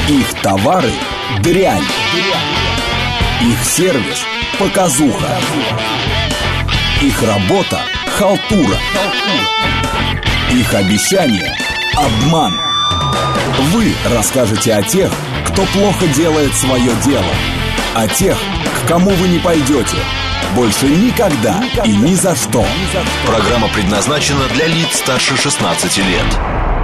Их товары – дрянь. Их сервис – показуха. Их работа – халтура. Их обещания – обман. Вы расскажете о тех, кто плохо делает свое дело. О тех, к кому вы не пойдете. Больше никогда и ни за что. Программа предназначена для лиц старше 16 лет.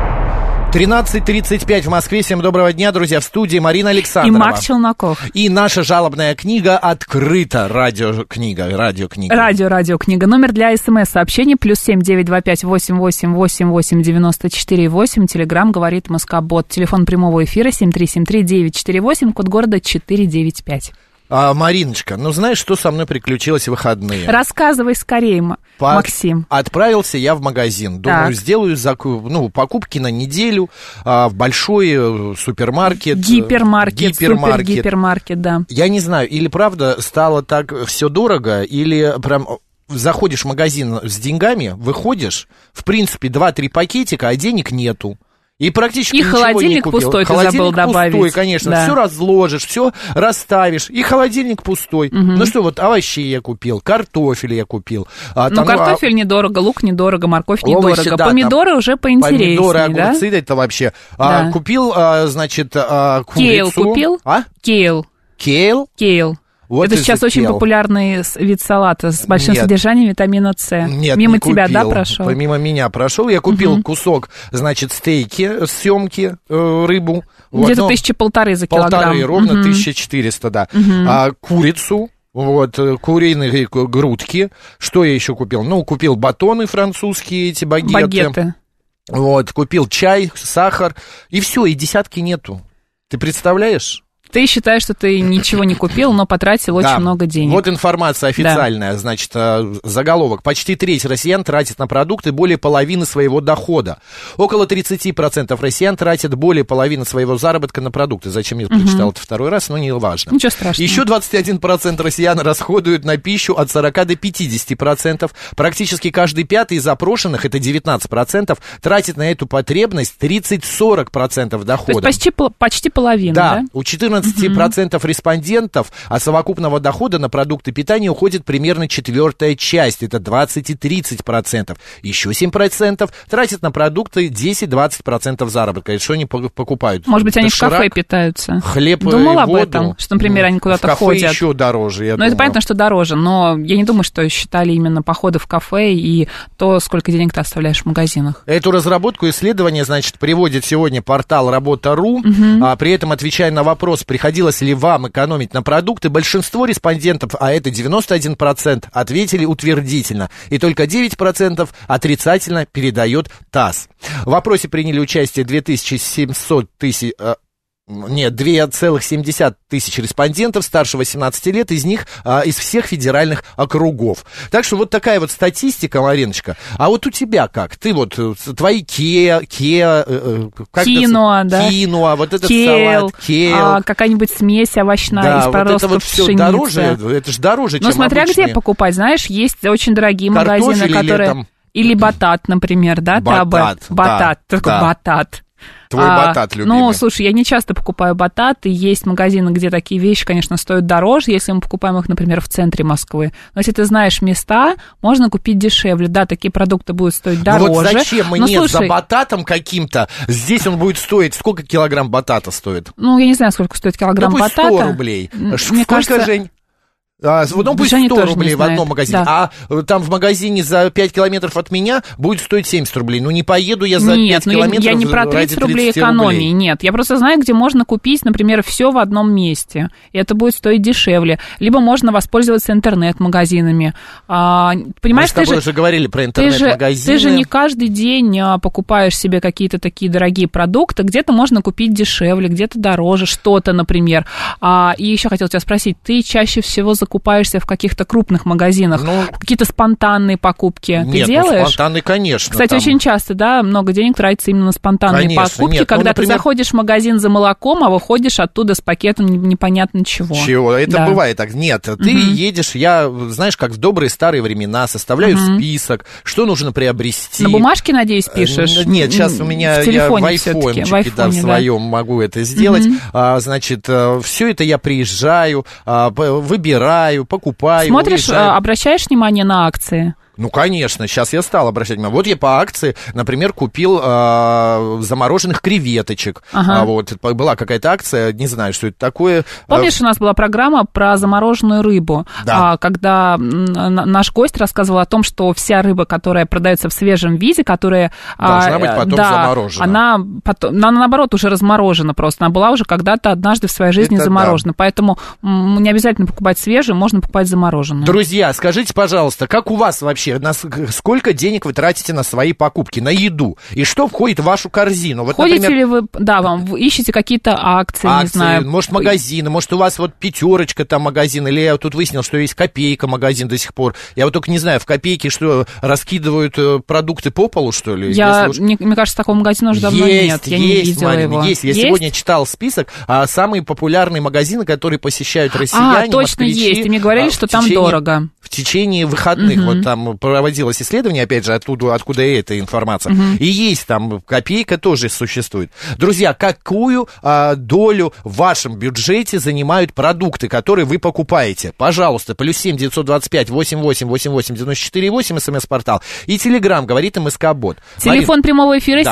13:35 в Москве. Всем доброго дня, друзья. В студии Марина Александрова. И Макс Челноков. И наша жалобная книга открыта. Радиокнига. Радиокнига. Номер для СМС-сообщений +7 925 88 88 94 8. Телеграм говорит Москобот. Телефон прямого эфира 7373948. Код города 495. Мариночка, ну знаешь, что со мной приключилось в выходные? Рассказывай скорее, Максим. Отправился я в магазин. Думаю, сделаю покупки на неделю в большой супермаркет. Гипермаркет, да. Я не знаю, или правда стало так все дорого, или прям... Заходишь в магазин с деньгами, выходишь, в принципе, 2-3 пакетика, а денег нету. И практически ничего холодильник не купил. Пустой, ты забыл добавить. Пустой, конечно, да. Все разложишь, все расставишь, и холодильник пустой. Угу. Ну что, вот овощи я купил, картофель я купил. Картофель недорого, лук недорого, морковь недорого. Овощи, да, помидоры уже поинтереснее, помидоры, огурцы, да? Это вообще. Да. Купил, курицу. Кейл купил? Кейл. Вот это сейчас очень популярный вид салата с большим содержанием витамина С. Нет, мимо тебя, да, прошел? Мимо меня прошел. Я купил кусок, стейки, семки, рыбу. Где-то 1,5 за килограмм. 1,5, ровно 1400, да. Курицу. Куриные грудки. Что я еще купил? Купил батоны французские, эти багеты. Купил чай, сахар. И все, и десятки нету. Ты представляешь? Ты считаешь, что ты ничего не купил, но потратил очень много денег. Вот информация официальная, заголовок. Почти треть россиян тратит на продукты более половины своего дохода. Около 30% россиян тратят более половины своего заработка на продукты. Зачем я прочитал это второй раз, но не важно. Ничего страшного. Еще 21% россиян расходуют на пищу от 40 до 50%. Практически каждый пятый из опрошенных, это 19%, тратит на эту потребность 30-40% дохода. То есть почти половина, да? Да, у 14% респондентов от совокупного дохода на продукты питания уходит примерно четвертая часть, это 20-30%. Еще 7% тратят на продукты 10-20% заработка. Это что они покупают? Может быть, они в кафе питаются? Хлеб Думал и об воду? Этом, что, например, они куда-то ходят. В кафе еще дороже, я думаю. Это понятно, что дороже, но я не думаю, что считали именно походы в кафе и то, сколько денег ты оставляешь в магазинах. Эту разработку исследования, приводит сегодня портал Работа.ру, при этом, отвечая на вопрос, приходилось ли вам экономить на продукты, большинство респондентов, а это 91%, ответили утвердительно, и только 9% отрицательно, передает ТАСС. В опросе приняли участие 2,7 тысяч респондентов старше 18 лет, из них из всех федеральных округов. Так что вот такая вот статистика, Мариночка. А вот у тебя как? Ты твои киноа, вот этот салат, кейл. Какая-нибудь смесь овощная из проростков вот это вот все дороже, это же дороже, чем смотря обычные. где покупать, знаешь, есть очень дорогие магазины, которые... Или батат, например, да? Батат. Твой батат любимый. Слушай, я не часто покупаю батат, и есть магазины, где такие вещи, конечно, стоят дороже, если мы покупаем их, например, в центре Москвы. Но если ты знаешь места, можно купить дешевле. Да, такие продукты будут стоить дороже. Вот зачем мне за бататом каким-то? Здесь он будет стоить... Сколько килограмм батата стоит? Я не знаю, сколько стоит килограмм батата. 100 рублей. Мне кажется... Жень? Пусть 100 рублей в одном магазине, да. А там в магазине за 5 километров от меня будет стоить 70 рублей. Не поеду я за 5 километров я не про 30 рублей экономии, нет. Я просто знаю, где можно купить, например, все в одном месте, и это будет стоить дешевле. Либо можно воспользоваться интернет-магазинами. Понимаешь, мы с тобой уже говорили про интернет-магазины. Ты же не каждый день покупаешь себе какие-то такие дорогие продукты, где-то можно купить дешевле, где-то дороже, что-то, например. И еще хотела тебя спросить, ты чаще всего закупаешь окупаешься в каких-то крупных магазинах? Какие-то спонтанные покупки ты делаешь? Спонтанные, конечно. Кстати, очень часто, да, много денег тратится именно на спонтанные покупки, когда ты заходишь в магазин за молоком, а выходишь оттуда с пакетом непонятно чего. Это бывает так. Нет, ты едешь, я, знаешь, как в добрые старые времена, составляю список, что нужно приобрести. На бумажке, надеюсь, пишешь? Нет, сейчас у меня я в айфончике в своем могу это сделать. Значит, все это я приезжаю, выбираю, покупаю. Смотришь, обращаешь внимание на акции? Ну, конечно, сейчас я стал обращать внимание. Вот я по акции, например, купил замороженных креветочек. Вот, была какая-то акция, не знаю, что это такое. Помнишь, у нас была программа про замороженную рыбу? Да. Когда наш гость рассказывал о том, что вся рыба, которая продается в свежем виде, которая... Должна быть потом заморожена. Она, наоборот, уже разморожена просто. Она была уже когда-то однажды в своей жизни заморожена. Поэтому не обязательно покупать свежую, можно покупать замороженную. Друзья, скажите, пожалуйста, как у вас вообще, сколько денег вы тратите на свои покупки, на еду? И что входит в вашу корзину? Вот, ходите ли вы, вы ищете какие-то акции, не знаю. Может, магазины, может, у вас вот Пятерочка там магазин, или я тут выяснил, что есть Копейка магазин до сих пор. Я вот только не знаю, в Копейке что, раскидывают продукты по полу, что ли? Мне кажется, такого магазина уже давно нет. Я не видела его. Есть. Я сегодня читал список, самые популярные магазины, которые посещают россияне, точно есть. И мне говорили, что там дорого. В течение выходных, вот там проводилось исследование, опять же, откуда эта информация. И есть там Копейка тоже существует. Друзья, какую долю в вашем бюджете занимают продукты, которые вы покупаете? Пожалуйста, +7 925 88 88 94 8 СМС-портал. И Телеграм, говорит МСК-бот. Телефон прямого эфира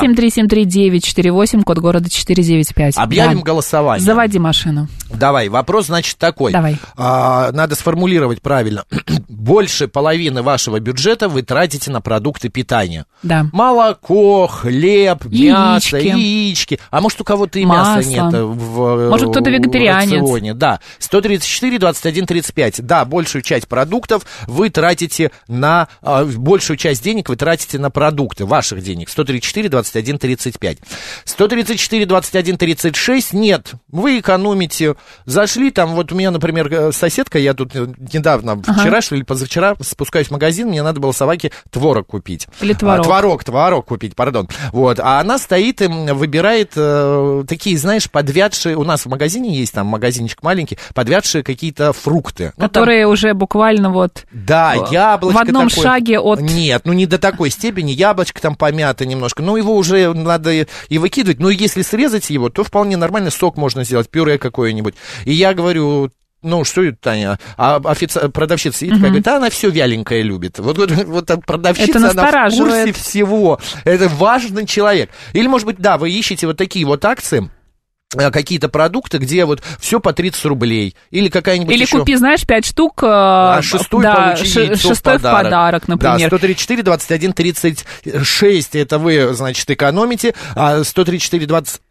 7373948, код города 495. Объявим голосование. Заводи машину. Давай, вопрос, значит, такой. Давай. Надо сформулировать правильно. Больше половины вашего бюджета вы тратите на продукты питания. Да. Молоко, хлеб, мясо, яички. А может, у кого-то и мяса нет может, кто-то вегетарианец. рационе. Да. 134, 21, 35. Да, большую часть продуктов вы тратите на... большую часть денег вы тратите на продукты, ваших денег. 134, 21, 35. 134, 21, 36. Нет, вы экономите. Зашли там, вот у меня, например, соседка, я тут недавно, вчера, что ли, позавчера, спускаюсь в магазин, мне надо было собаке творог купить. Или творог. Творог купить, пардон. Вот, а она стоит и выбирает такие, знаешь, подвядшие, у нас в магазине есть там магазинчик маленький, подвядшие какие-то фрукты. Которые там уже буквально вот... Да, яблочко в одном такое... шаге от... Нет, не до такой степени, яблочко там помято немножко, его уже надо и выкидывать, но если срезать его, то вполне нормально сок можно сделать, пюре какое-нибудь. И я говорю... что это, Таня? А продавщица сидит, говорит, она все вяленькое любит. Вот продавщица, она в курсе всего. Это важный человек. Или, может быть, да, вы ищете вот такие вот акции, какие-то продукты, где вот все по 30 рублей. Или какая-нибудь Или еще... купи, знаешь, 5 штук, шестой получи яйцо в подарок, например. Да, 134, 21, 36, это вы, значит, экономите, а 134,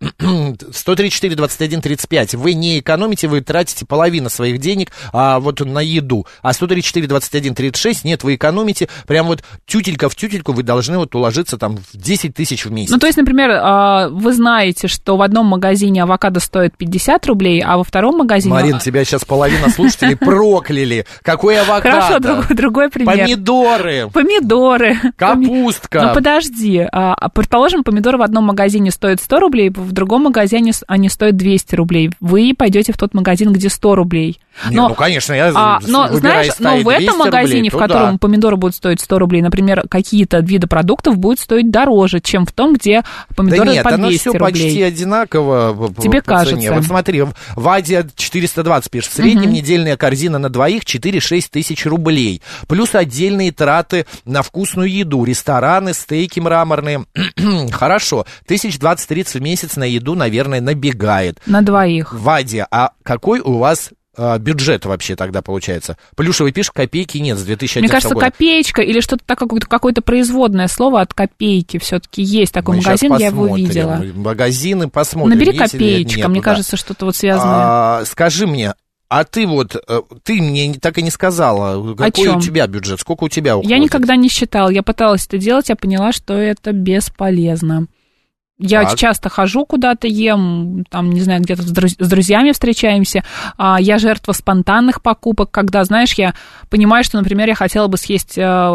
21, 35 вы не экономите, вы тратите половину своих денег вот на еду. А 134, 21, 36, нет, вы экономите, прям вот тютелька в тютельку вы должны вот уложиться там в 10 тысяч в месяц. Ну, то есть, например, вы знаете, что в одном магазине авокадо стоит 50 рублей, а во втором магазине... Марин, тебя сейчас половина слушателей прокляли. Какой авокадо? Хорошо, другой пример. Помидоры. Капустка. Ну, подожди. Предположим, помидоры в одном магазине стоят 100 рублей, в другом магазине они стоят 200 рублей. Вы пойдете в тот магазин, где 100 рублей. Конечно, я знаешь, но в этом магазине, в котором помидоры будут стоить 100 рублей, например, какие-то виды продуктов будут стоить дороже, чем в том, где помидоры по 200 рублей. Да нет, оно все почти одинаково. Тебе кажется. Вот смотри, в Аде 420 пишет, в среднем недельная корзина на двоих 4-6 тысяч рублей. Плюс отдельные траты на вкусную еду, рестораны, стейки мраморные. Хорошо, 1020-30 в месяц на еду, наверное, набегает. На двоих. В Аде, а какой у вас бюджет вообще тогда получается? Плюшевый пишет, копейки нет с 2011 года. Мне кажется, копеечка или что-то такое, какое-то производное слово от копейки все-таки есть такой магазин, я его видела. Магазины посмотрим. Набери копеечка, мне кажется, что-то вот связанное. Скажи мне, а ты мне так и не сказала, какой у тебя бюджет, сколько у тебя уходит? Я никогда не считала, я пыталась это делать, я поняла, что это бесполезно. Я часто хожу куда-то, ем, там, не знаю, где-то с друзьями встречаемся. Я жертва спонтанных покупок, когда, знаешь, я понимаю, что, например, я хотела бы съесть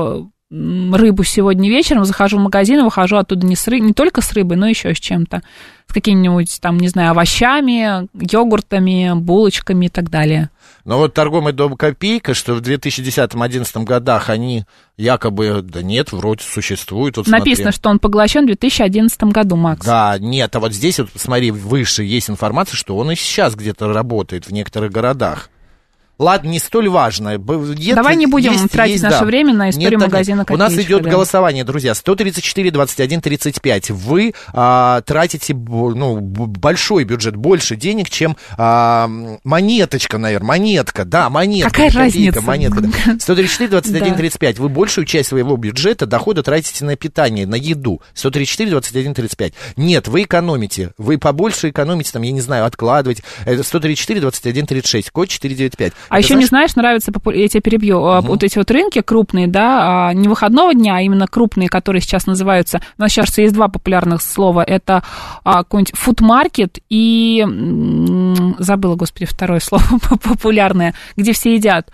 рыбу сегодня вечером, захожу в магазин и выхожу оттуда не только с рыбой, но еще с чем-то. С какими-нибудь, там, не знаю, овощами, йогуртами, булочками и так далее. Но вот торговый дом «Копейка», что в 2010-2011 годах они якобы, да нет, вроде существуют. Вот написано, что он поглощен в 2011 году, Макс. Да, нет, а вот здесь вот, смотри, выше есть информация, что он и сейчас где-то работает в некоторых городах. Ладно, не столь важно. Давай не будем тратить наше время на историю магазина «Копеечка». У нас идет голосование, друзья. 134, 21, 35. Вы тратите большой бюджет, больше денег, чем монеточка, наверное. Монетка, да, монетка. Какая разница? Монетка, да. 134, 21, 35. Вы большую часть своего бюджета, дохода тратите на питание, на еду. 134, 21, 35. Нет, вы экономите. Вы побольше экономите, там, я не знаю, откладываете. 134, 21, 36. Код 495. А еще мне, знаешь, нравится, я тебя перебью, вот эти вот рынки крупные, да, не выходного дня, а именно крупные, которые сейчас называются, у нас сейчас есть два популярных слова, это какой-нибудь фудмаркет и, забыла, господи, второе слово популярное, где все едят.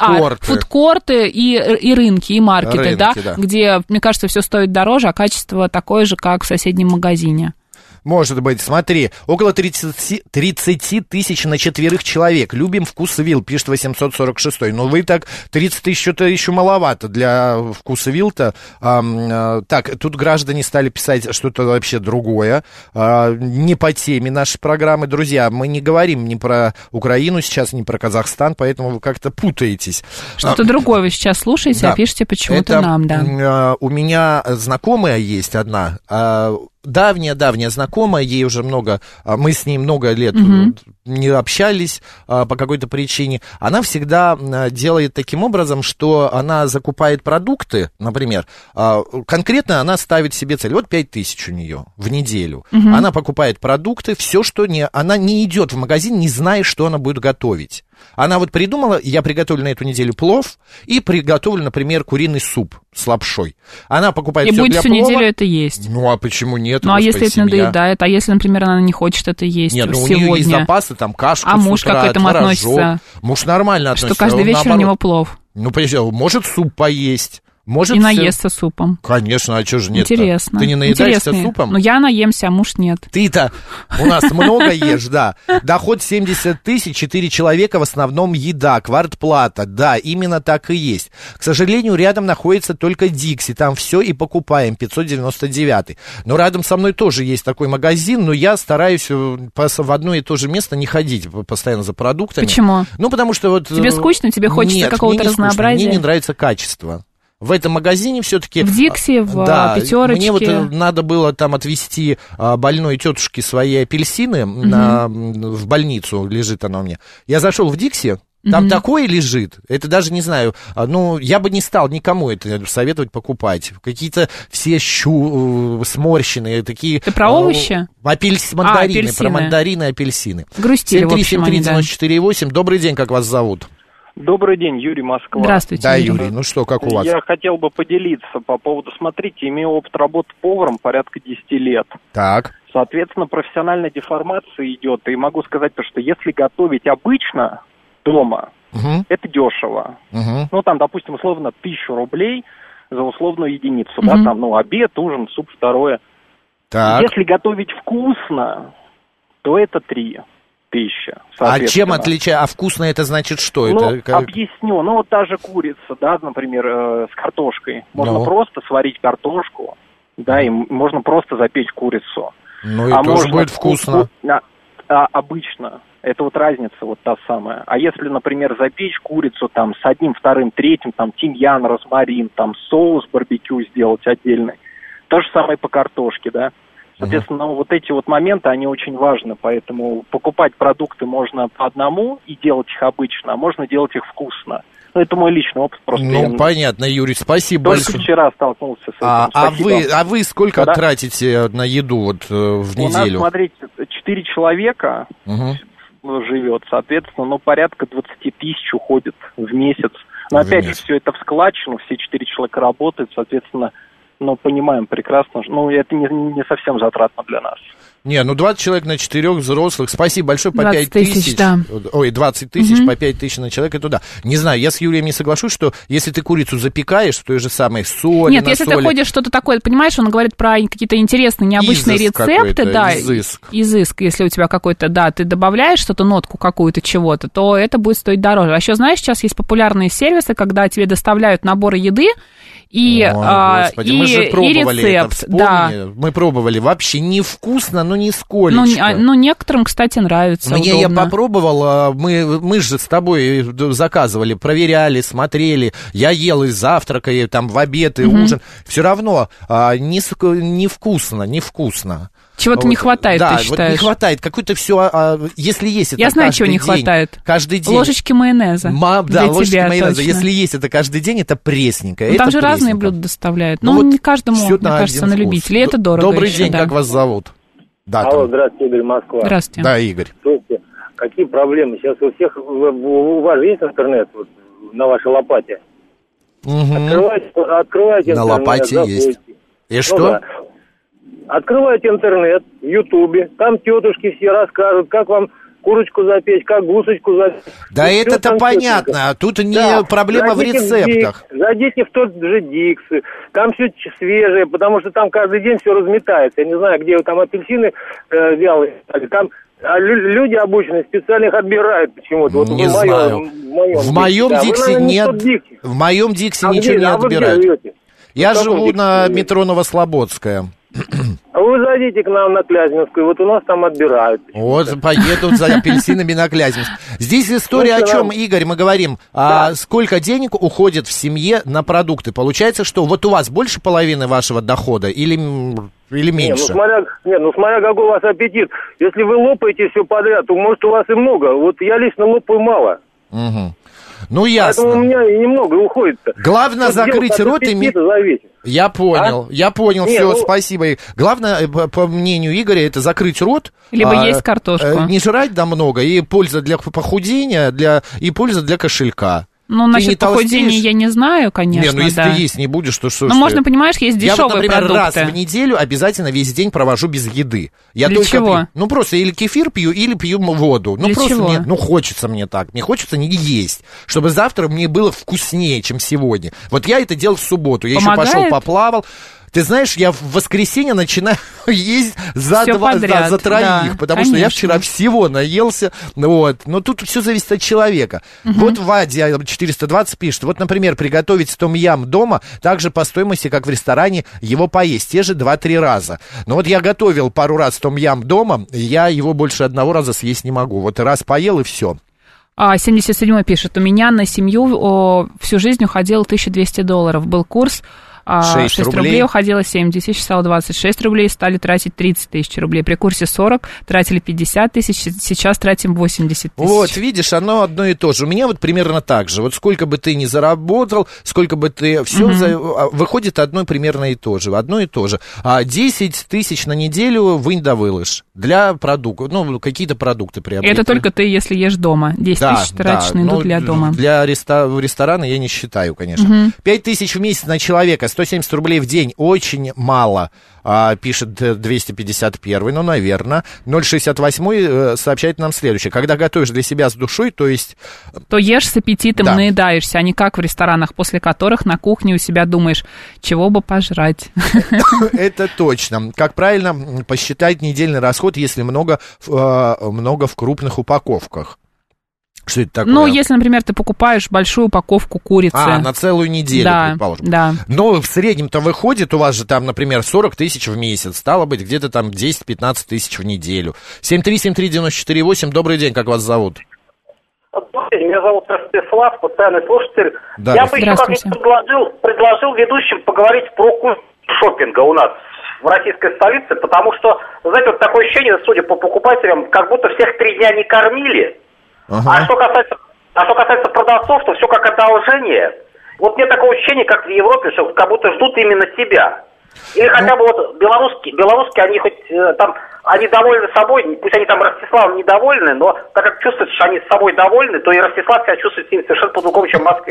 Фудкорты и рынки, и маркеты, да, где, мне кажется, все стоит дороже, а качество такое же, как в соседнем магазине. Может быть, смотри, около 30 тысяч на 4 человек. Любим вкусвилл, пишет 846. Но вы так, 30 тысяч что-то еще маловато для вкусвилл-то. Так, тут граждане стали писать что-то вообще другое. Не по теме нашей программы. Друзья, мы не говорим ни про Украину сейчас, ни про Казахстан, поэтому вы как-то путаетесь. Что-то другое вы сейчас слушаете, да. А пишете почему-то нам, да. У меня знакомая есть одна, давняя знакомая, ей уже мы с ней много лет не общались по какой-то причине. Она всегда делает таким образом, что она закупает продукты, например, конкретно она ставит себе цель, вот 5 тысяч у нее в неделю. Она покупает продукты, все, что она не идет в магазин, не зная, что она будет готовить. Она вот придумала, я приготовлю на эту неделу плов и приготовлю, например, куриный суп с лапшой. Она покупает все для плова. И будет всю неделю это есть. Ну, а почему нет? Ну, а если это надоедает? А если, например, она не хочет это есть сегодня? Нет, у нее есть запасы, там, кашку с утра, муж как к этому относится? Муж нормально относится. Что каждый вечер у него плов? Ну, может суп поесть. Может, и наесться супом. Конечно, а что же нет-то? Интересно. Ты не наедаешься супом? Ну, я наемся, а муж нет. Ты-то у нас много ешь, да. Доход 70 тысяч, 4 человека, в основном еда, квартплата. Да, именно так и есть. К сожалению, рядом находится только Дикси, там все и покупаем, 599. Но рядом со мной тоже есть такой магазин, но я стараюсь в одно и то же место не ходить постоянно за продуктами. Почему? Ну, потому что вот... Тебе скучно, тебе хочется какого-то разнообразия? Мне не нравится качество. В этом магазине все-таки... В Дикси, в Пятерочке. Мне вот надо было там отвезти больной тетушке свои апельсины, в больницу лежит она у меня. Я зашел в Дикси, там такое лежит, это даже не знаю, я бы не стал никому это советовать покупать. Какие-то все сморщенные, такие... Ты про овощи? Мандарины, про мандарины и апельсины. Грустили, в общем, они, да. 7373948. Добрый день, как вас зовут? Добрый день, Юрий, Москва. Здравствуйте. Да, Юрий, ну что, как у вас? Я хотел бы поделиться по поводу, смотрите, имею опыт работы поваром порядка 10 лет. Так. Соответственно, профессиональная деформация идет, и могу сказать, что если готовить обычно дома, это дешево. Ну, там, допустим, условно 1000 рублей за условную единицу, да, там, обед, ужин, суп, второе. Так. Если готовить вкусно, то это 3000. А чем отличается? А вкусно это значит что? Объясню. Вот та же курица, да, например, с картошкой. Можно просто сварить картошку, да, и можно просто запечь курицу. Ну и тоже будет вкусно. Обычно. Это вот разница вот та самая. А если, например, запечь курицу там с 1, 2, 3, там тимьян, розмарин, там соус барбекю сделать отдельный. То же самое по картошке, да. Соответственно, вот эти вот моменты, они очень важны, поэтому покупать продукты можно по одному и делать их обычно, а можно делать их вкусно. Это мой личный опыт просто. Понятно, Юрий, спасибо большое. Только вчера столкнулся с этим. А вы сколько тратите на еду вот в неделю? У нас, смотрите, 4 человека живет, соответственно, порядка 20 тысяч уходит в месяц. Но опять же, все это в складчину, все 4 человека работают, соответственно, но понимаем прекрасно, это не совсем затратно для нас. Не, 20 человек на 4 взрослых. Спасибо большое, по 20 5 тысяч. Да. Ой, 20 тысяч по 5 тысяч на человека, это да. Не знаю, я с Юрием не соглашусь, что если ты курицу запекаешь в той же самой соли, нет, если ты ходишь что-то такое, понимаешь, он говорит про какие-то интересные, необычные рецепты, да, изыск, если у тебя какой-то, да, ты добавляешь что-то, нотку какую-то чего-то, то это будет стоить дороже. А еще, знаешь, сейчас есть популярные сервисы, когда тебе доставляют наборы еды, и мы же пробовали рецепт, это, вспомни, да. Мы пробовали, вообще невкусно, но нисколечко. Ну, некоторым, кстати, нравится. Мне я попробовал, мы же с тобой заказывали, проверяли, смотрели, я ел и завтрака, и там в обед, и ужин, все равно невкусно. Чего-то не хватает, да, ты считаешь? Вот не хватает, какое-то все, если есть это я знаю, чего не день, хватает. Каждый день. Ложечки майонеза. Да, ложечки майонеза. Точно. Если есть это каждый день, это пресненько. Ну, там же разные блюда доставляют. Ну, не каждому, мне кажется, на любителей. Это дорого. Добрый еще, день, да. как вас зовут? Да, алло, здравствуйте, Игорь, Москва. Здравствуйте. Да, Игорь. Слушайте, какие проблемы? Сейчас у всех, у вас есть интернет вот, на вашей лопате? Открывайте на интернет. лопате есть. И что? Да. Открывайте интернет в Ютубе, там тетушки все расскажут, как вам курочку запечь, как гусочку запечь. Да это-то понятно, тут не проблема в рецептах. Зайдите в тот же Дикс, там все свежее, потому что там каждый день все разметается. Я не знаю, где там апельсины вялые, там люди обученные специально их отбирают почему-то. Вот не знаю. В моем Диксе нет. В моем Диксе ничего не отбирают. Я живу на метро Новослободская. А вы зайдите к нам на Клязьминскую, вот у нас там отбирают. Вот, поедут за апельсинами на Клязьминск. Здесь история о чем, Игорь, мы говорим, сколько денег уходит в семье на продукты. Получается, что вот у вас больше половины вашего дохода или меньше? Смотря какой у вас аппетит. Если вы лопаете все подряд, то, может, у вас и много. Вот я лично лопаю мало. Угу. Ну, ясно. Поэтому у меня и немного уходит-то. Главное закрыть рот и... Я понял, все, спасибо. Главное, по мнению Игоря, это закрыть рот. Либо есть картошку. Не жрать много, и польза для похудения, и польза для кошелька. Ну, насчет похудения я не знаю, конечно. Не, если ты есть не будешь, то что? Ну, можно, понимаешь, есть дешевые продукты. Я вот, например, раз в неделю обязательно весь день провожу без еды. Я для чего? Просто или кефир пью, или пью воду. Для чего? Хочется мне так. Мне хочется не есть, чтобы завтра мне было вкуснее, чем сегодня. Вот я это делал в субботу. Я еще пошел поплавал. Ты знаешь, я в воскресенье начинаю есть за троих, да, потому что я вчера всего наелся. Вот. Но тут все зависит от человека. Вот Вадя 420 пишет, вот, например, приготовить том-ям дома также по стоимости, как в ресторане, его поесть, те же 2-3 раза. Но вот я готовил пару раз том-ям дома, я его больше одного раза съесть не могу. Вот раз поел и все. 77-й пишет, у меня на семью всю жизнь уходило $1200. Был курс 6 рублей уходило 70 тысяч, стало 26 рублей, стали тратить 30 тысяч рублей. При курсе 40 тратили 50 тысяч, сейчас тратим 80 тысяч. Вот, видишь, оно одно и то же. У меня вот примерно так же. Вот сколько бы ты ни заработал, сколько бы ты... Все выходит одно примерно и то же. Одно и то же. 10 тысяч на неделю вынь да вылышь. Для продуктов, какие-то продукты приобретать. Это только ты, если ешь дома. 10 тысяч тратишь на еду для дома. Для ресторана я не считаю, конечно. 5 тысяч в месяц на человека, 170 рублей в день, очень мало, пишет 251, наверное. 068 сообщает нам следующее. Когда готовишь для себя с душой, то есть... То ешь с аппетитом, наедаешься, а не как в ресторанах, после которых на кухне у себя думаешь, чего бы пожрать. Это точно. Как правильно посчитать недельный расход, если много в крупных упаковках? Что это такое? Ну, если, например, ты покупаешь большую упаковку курицы. На целую неделю, предположим. Да. Но в среднем-то выходит у вас же там, например, 40 тысяч в месяц. Стало быть, где-то там 10-15 тысяч в неделю. 7373948, добрый день, как вас зовут? Добрый день, меня зовут Ростислав, постоянный слушатель. Да. Я бы еще как-нибудь предложил ведущим поговорить про культ шопинга у нас в российской столице, потому что, знаете, вот такое ощущение, судя по покупателям, как будто всех 3 дня не кормили. А что касается продавцов, то все как одолжение. Вот нет такого ощущения, как в Европе, что как будто ждут именно тебя. Или хотя бы вот белорусские, они хоть там они довольны собой, пусть они там Ростиславом недовольны, но так как чувствуют, что они с собой довольны, то и Ростислав себя чувствует с ними совершенно по-другому, чем в Москве.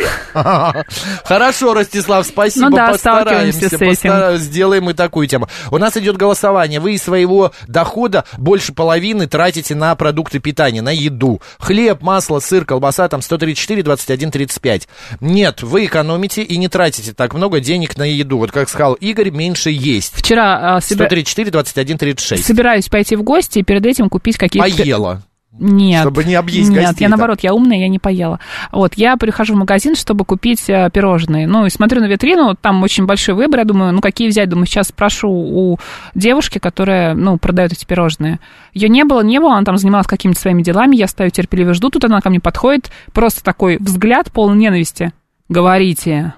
Хорошо, Ростислав, спасибо, постараемся, сделаем и такую тему. У нас идет голосование, вы из своего дохода больше половины тратите на продукты питания, на еду. Хлеб, масло, сыр, колбаса, там 134, 21, 35. Нет, вы экономите и не тратите так много денег на еду. Вот как сказал Игорь, меньше есть. Вчера 134, 21, 36. Собираюсь пойти в гости и перед этим купить какие-то... Поела. Нет. Чтобы не объесть гостей. Нет, я наоборот, я умная, я не поела. Вот, я прихожу в магазин, чтобы купить пирожные. Ну, и смотрю на витрину, там очень большой выбор. Я думаю, ну, какие взять? Думаю, сейчас спрошу у девушки, которая, ну, продает эти пирожные. Ее не было, она там занималась какими-то своими делами. Я стою терпеливо, жду, тут она ко мне подходит. Просто такой взгляд полный ненависти. Говорите.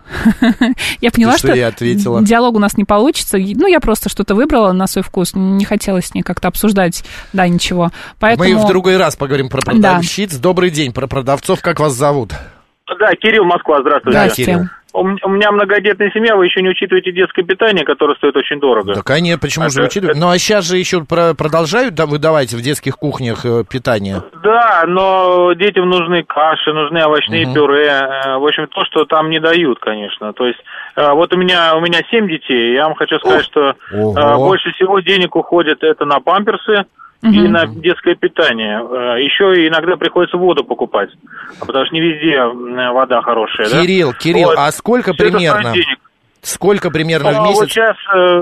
Я поняла, что диалог у нас не получится. Ну, я просто что-то выбрала на свой вкус. Не хотелось с ней как-то обсуждать, да, ничего. Поэтому... Мы в другой раз поговорим про продавщиц. Да. Добрый день, про продавцов. Как вас зовут? Да, Кирилл, Москва, здравствуйте. Да, Кирилл. У меня многодетная семья, вы еще не учитываете детское питание, которое стоит очень дорого. Да, конечно, почему же учитывать? Ну, а сейчас же еще продолжают выдавать в детских кухнях питание? Да, но детям нужны каши, нужны овощные пюре. В общем, то, что там не дают, конечно. То есть, вот у меня 7 детей, я вам хочу сказать, что больше всего денег уходит это на памперсы, и на детское питание. Еще иногда приходится воду покупать, потому что не везде вода хорошая. Кирилл, вот. А сколько примерно? Сколько примерно в месяц? Вот сейчас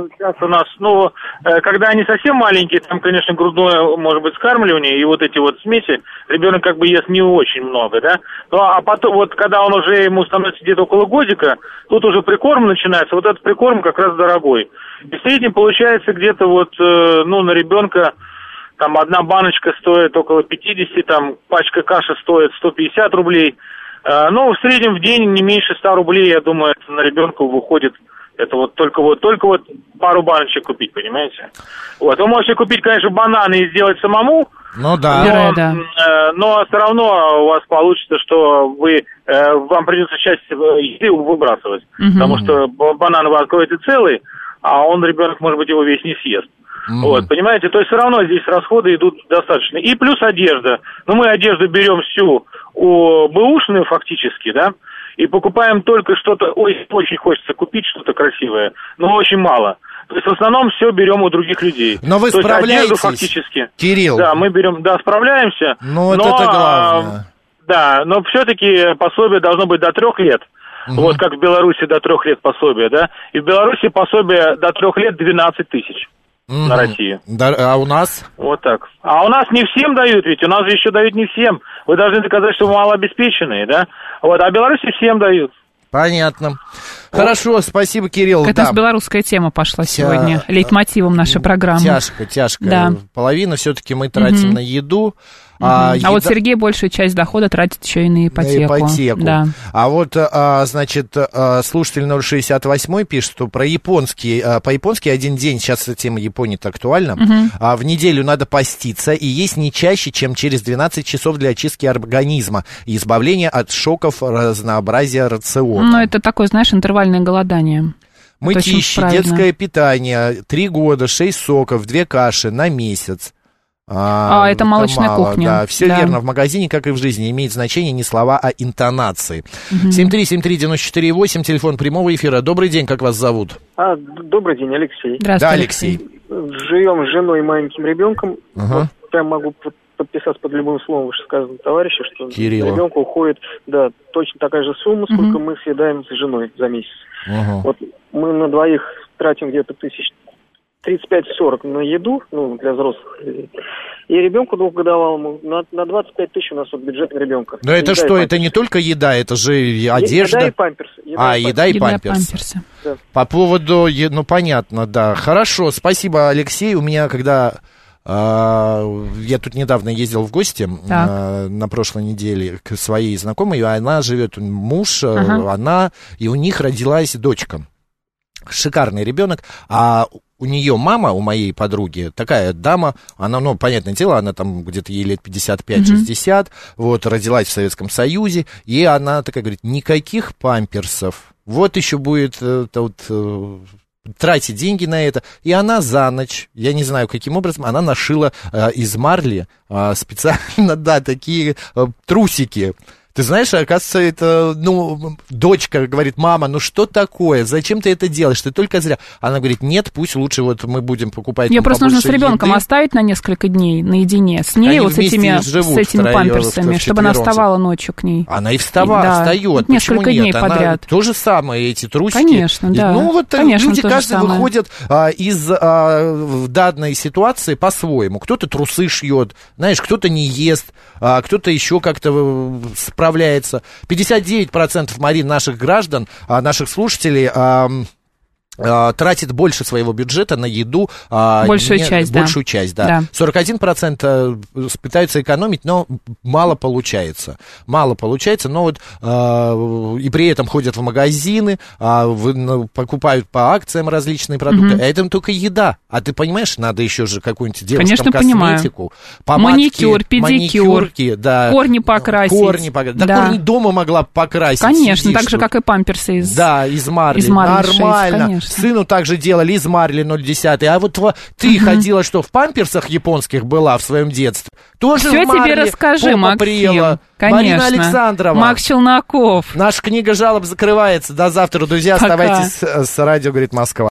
у нас, когда они совсем маленькие, там, конечно, грудное, может быть, скармливание, и вот эти вот смеси, ребенок как бы ест не очень много, да? Ну, а потом, вот, когда он уже, ему становится где-то около годика, тут уже прикорм начинается, вот этот прикорм как раз дорогой. И в среднем получается где-то вот, на ребенка, там одна баночка стоит около 50, там пачка каши стоит 150 рублей. В среднем в день не меньше 100 рублей, я думаю, это на ребенка выходит. Это только пару баночек купить, понимаете? Вот. Вы можете купить, конечно, бананы и сделать самому. Ну да. Но все равно у вас получится, что вам придется часть еды выбрасывать. Потому что банан вы откроете целый, а ребенок, может быть, его весь не съест. Вот, понимаете, то есть все равно здесь расходы идут достаточно. И плюс одежда. Мы одежду берем всю бэушную фактически, да, и покупаем только что-то, очень хочется купить что-то красивое, но очень мало. То есть в основном все берем у других людей. Но вы справляетесь, одежду фактически, Кирилл? Да, мы берем, справляемся. Но это главное. Да, но все-таки пособие должно быть до 3 лет. Вот как в Беларуси до 3 лет пособие, да. И в Беларуси пособие до 3 лет 12 тысяч. На России. Да, а у нас? Вот так. А у нас не всем дают, ведь у нас же еще дают не всем. Вы должны доказать, что вы малообеспеченные, да? Вот, а в Беларуси всем дают. Понятно. Хорошо, спасибо, Кирилл. Это белорусская тема пошла сегодня, лейтмотивом нашей программы. Тяжко. Да. Половину все-таки мы тратим на еду. Вот Сергей большую часть дохода тратит еще и на ипотеку. Да. А вот, слушатель 068 пишет, что по-японски один день, сейчас тема Японии актуальна, в неделю надо поститься и есть не чаще, чем через 12 часов для очистки организма и избавления от шоков разнообразия рациона. Ну, это такое, знаешь, интервальное голодание. Мытищи, детское питание, 3 года, 6 соков, 2 каши на месяц. Это молочная кухня. Да, все верно. В магазине, как и в жизни, имеет значение не слова, а интонации. 7373948, телефон прямого эфира. Добрый день, как вас зовут? Добрый день, Алексей. Здравствуйте, да, Алексей. Живем с женой и маленьким ребенком. Вот прям могу подписаться под любым словом вышесказанного товарища, что Кирилла. ребенку уходит, да, точно такая же сумма, сколько мы съедаем с женой за месяц. Вот мы на двоих тратим где-то 35-40 на еду, для взрослых. И ребенку двухгодовалому на 25 тысяч у нас бюджет на ребенка. Но это что, это не только еда, это же одежда? Еда и памперсы. Еда и памперсы. Да. По поводу, понятно, да. Хорошо, спасибо, Алексей. У меня, когда... я тут недавно ездил в гости на прошлой неделе к своей знакомой, она живет, муж, она, и у них родилась дочка. Шикарный ребенок, а у нее мама, у моей подруги, такая дама, она, понятное дело, она там где-то ей лет 55-60, родилась в Советском Союзе, и она такая говорит, никаких памперсов. Вот еще будет тратить деньги на это. И она за ночь, я не знаю, каким образом, она нашила из марли специально, да, такие трусики. Ты знаешь, оказывается, это, дочка говорит: мама, что такое? Зачем ты это делаешь? Ты только зря. Она говорит: нет, пусть лучше вот мы будем покупать. Мне просто нужно с ребенком оставить на несколько дней наедине с ней, вот с этими памперсами, чтобы она вставала ночью к ней. Она и встает. Несколько дней подряд. То же самое, эти трусики. Конечно, да. Конечно, люди каждый выходит из данной ситуации по-своему. Кто-то трусы шьет, знаешь, кто-то не ест, кто-то еще как-то справляется. 59%, Марин, наших граждан, наших слушателей тратит больше своего бюджета на еду. Большую часть, да. 41% пытаются экономить, но мало получается. Но вот и при этом ходят в магазины, покупают по акциям различные продукты. А это только еда. А ты понимаешь, надо еще же какую-нибудь девушкам косметику. Помадки, маникюр, педикюр, да, корни покрасить. Корни дома могла покрасить. Конечно, так же, как и памперсы из марли. Нормально. Сыну также делали из марли 0,10. А вот ты ходила, что, в памперсах японских была в своем детстве? Тоже все в марли. Тебе расскажи, Максим. Конечно. Марина Александрова. Макс Челноков. Наша книга жалоб закрывается. До завтра, друзья. Оставайтесь с радио «Говорит Москва».